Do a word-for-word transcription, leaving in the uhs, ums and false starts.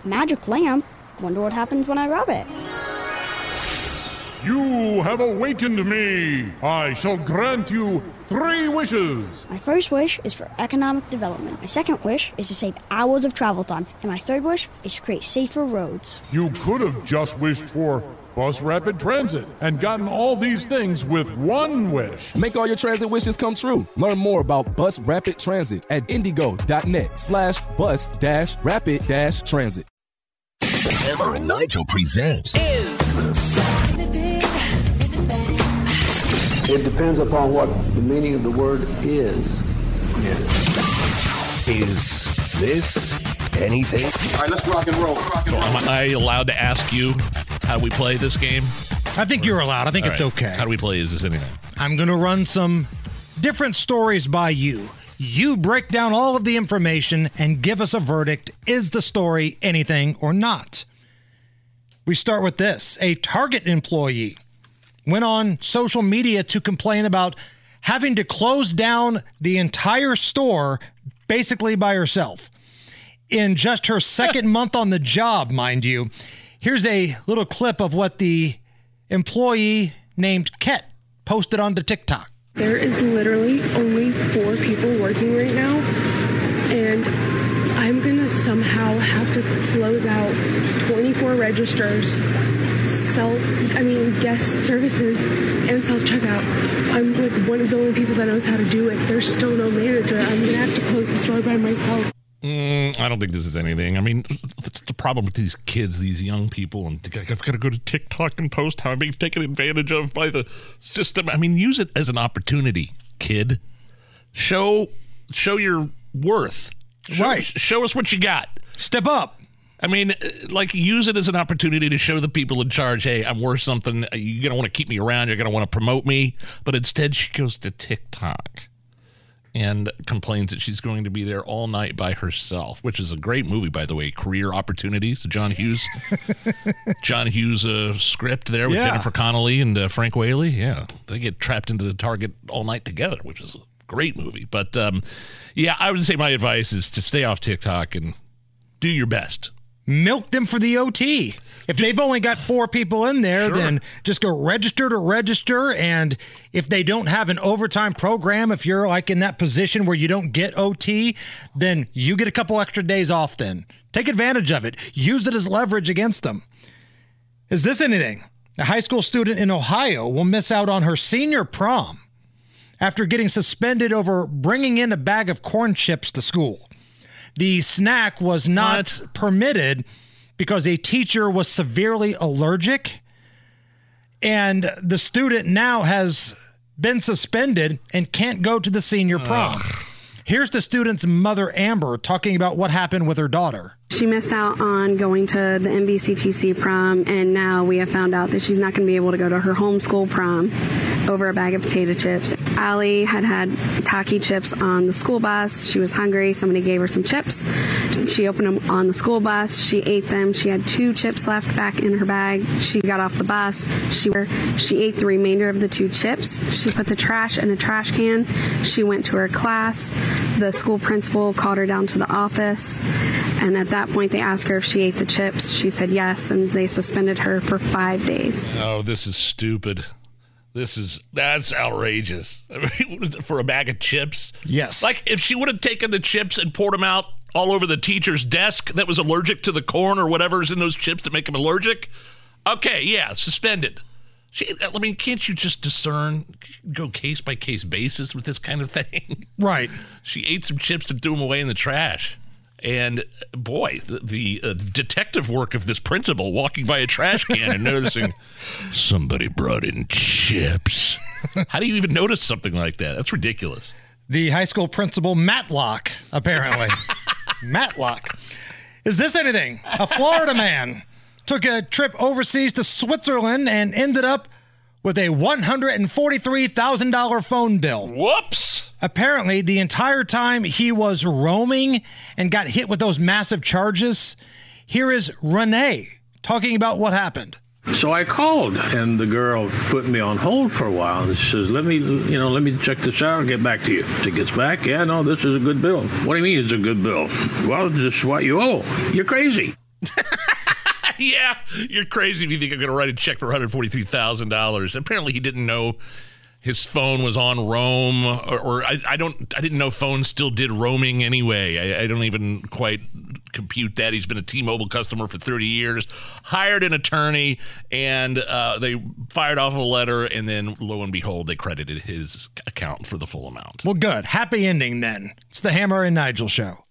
Magic lamp? Wonder what happens when I rub it. You have awakened me. I shall grant you three wishes. My first wish is for economic development. My second wish is to save hours of travel time. And my third wish is to create safer roads. You could have just wished for Bus Rapid Transit and gotten all these things with one wish. Make all your transit wishes come true. Learn more about Bus Rapid Transit at indigo.net slash bus dash rapid dash transit. Hammer and Nigel presents Is... It depends upon what the meaning of the word is. Is this anything? All right, let's rock and roll. Rock and roll. Am I allowed to ask you how we play this game? I think you're allowed. I think All it's right. okay. How do we play Is This Anything? I'm going to run some different stories by you. You break down all of the information and give us a verdict. Is the story anything or not? We start with this. A Target employee went on social media to complain about having to close down the entire store basically by herself. In just her second month on the job, mind you. Here's a little clip of what the employee named Ket posted onto TikTok. There is literally only four people working right now, and I'm gonna somehow have to close out twenty-four registers, self, I mean, guest services, and self-checkout. I'm like one of the only people that knows how to do it. There's still no manager. I'm gonna have to close the store by myself. Mm, I don't think this is anything. I mean, that's the problem with these kids, these young people, and I've got to go to TikTok and post how I'm being taken advantage of by the system. I mean, use it as an opportunity, kid. Show, show your worth. Show, Right. Show us what you got. Step up. I mean, like, use it as an opportunity to show the people in charge, hey, I'm worth something. You're going to want to keep me around. You're going to want to promote me. But instead, she goes to TikTok and complains that she's going to be there all night by herself, which is a great movie, by the way, Career Opportunities, John Hughes. John Hughes uh, script there with Yeah. Jennifer Connelly and uh, Frank Whaley. Yeah, they get trapped into the Target all night together, which is a great movie. But, um, yeah, I would say my advice is to stay off TikTok and do your best. Milk them for the O T. If they've only got four people in there, Sure. then just go register to register. And if they don't have an overtime program, if you're like in that position where you don't get O T, then you get a couple extra days off then. Take advantage of it. Use it as leverage against them. Is this anything? A high school student in Ohio will miss out on her senior prom after getting suspended over bringing in a bag of corn chips to school. The snack was not What? permitted because a teacher was severely allergic, and the student now has been suspended and can't go to the senior prom. Ugh. Here's the student's mother, Amber, talking about what happened with her daughter. She missed out on going to the N B C T C prom, and now we have found out that she's not going to be able to go to her homeschool prom over a bag of potato chips. Allie had had Taki chips on the school bus. She was hungry. Somebody gave her some chips. She opened them on the school bus. She ate them. She had two chips left back in her bag. She got off the bus. She she ate the remainder of the two chips. She put the trash in a trash can. She went to her class. The school principal called her down to the office, and at that point they asked her if she ate the chips. She said yes, and they suspended her for five days. Oh, this is stupid. This is, that's outrageous. I mean, for a bag of chips? Yes. Like, if she would have taken the chips and poured them out all over the teacher's desk that was allergic to the corn or whatever's in those chips that make them allergic, okay, yeah, suspended. She, I mean, can't you just discern, go case by case basis with this kind of thing? Right. She ate some chips and threw them away in the trash. And boy, the, the uh, detective work of this principal walking by a trash can and noticing somebody brought in chips. How do you even notice something like that? That's ridiculous. The high school principal, Matlock, apparently. Matlock. Is this anything? A Florida man took a trip overseas to Switzerland and ended up with a one hundred forty-three thousand dollars phone bill. Whoops. Apparently, the entire time he was roaming and got hit with those massive charges. Here is Renee talking about what happened. So I called, and the girl put me on hold for a while, and she says, let me, you know, let me check this out and get back to you. She gets back, yeah, no, this is a good bill. What do you mean it's a good bill? Well, this is what you owe. You're crazy. Yeah, you're crazy if you think I'm going to write a check for one hundred forty-three thousand dollars. Apparently, he didn't know his phone was on roam, or, or I, I don't, I didn't know phones still did roaming anyway. I, I don't even quite compute that. He's been a T-Mobile customer for thirty years, hired an attorney, and uh, they fired off a letter, and then lo and behold, they credited his account for the full amount. Well, good. Happy ending then. It's the Hammer and Nigel Show.